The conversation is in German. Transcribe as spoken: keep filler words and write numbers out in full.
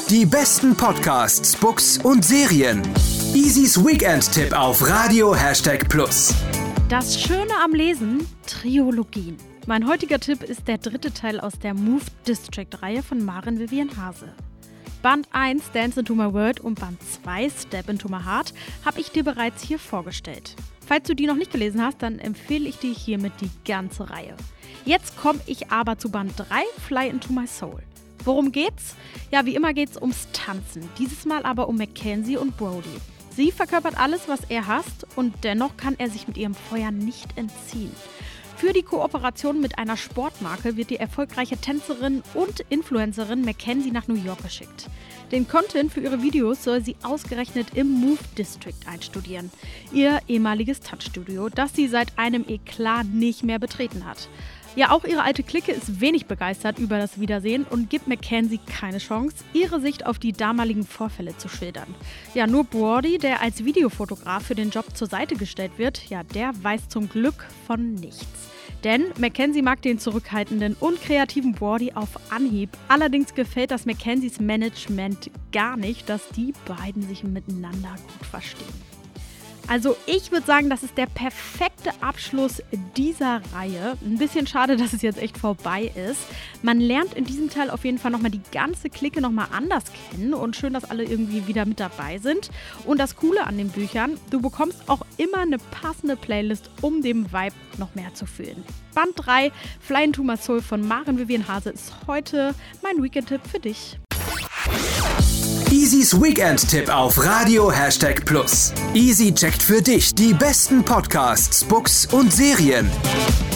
Die besten Podcasts, Books und Serien. Easys Weekend-Tipp auf Radio Hashtag Plus. Das Schöne am Lesen, Triologien. Mein heutiger Tipp ist der dritte Teil aus der Move District-Reihe von Maren Vivian Hase. Band eins, Dance into my World, und Band zwei, Step into my Heart, habe ich dir bereits hier vorgestellt. Falls du die noch nicht gelesen hast, dann empfehle ich dir hiermit die ganze Reihe. Jetzt komme ich aber zu Band drei, Fly into my Soul. Worum geht's? Ja, wie immer geht's ums Tanzen. Dieses Mal aber um Mackenzie und Brody. Sie verkörpert alles, was er hasst, und dennoch kann er sich mit ihrem Feuer nicht entziehen. Für die Kooperation mit einer Sportmarke wird die erfolgreiche Tänzerin und Influencerin Mackenzie nach New York geschickt. Den Content für ihre Videos soll sie ausgerechnet im Move District einstudieren. Ihr ehemaliges Tanzstudio, das sie seit einem Eklat nicht mehr betreten hat. Ja, auch ihre alte Clique ist wenig begeistert über das Wiedersehen und gibt Mackenzie keine Chance, ihre Sicht auf die damaligen Vorfälle zu schildern. Ja, nur Brody, der als Videofotograf für den Job zur Seite gestellt wird, ja, der weiß zum Glück von nichts. Denn Mackenzie mag den zurückhaltenden und kreativen Brody auf Anhieb. Allerdings gefällt das Mackenzies Management gar nicht, dass die beiden sich miteinander gut verstehen. Also ich würde sagen, das ist der perfekte Abschluss dieser Reihe. Ein bisschen schade, dass es jetzt echt vorbei ist. Man lernt in diesem Teil auf jeden Fall nochmal die ganze Clique nochmal anders kennen und schön, dass alle irgendwie wieder mit dabei sind. Und das Coole an den Büchern, du bekommst auch immer eine passende Playlist, um dem Vibe noch mehr zu fühlen. Band drei, Fly into my Soul von Maren Vivian Hase ist heute mein Weekend-Tipp für dich. Easys Weekend-Tipp auf Radio Hashtag Plus. Easy checkt für dich die besten Podcasts, Books und Serien.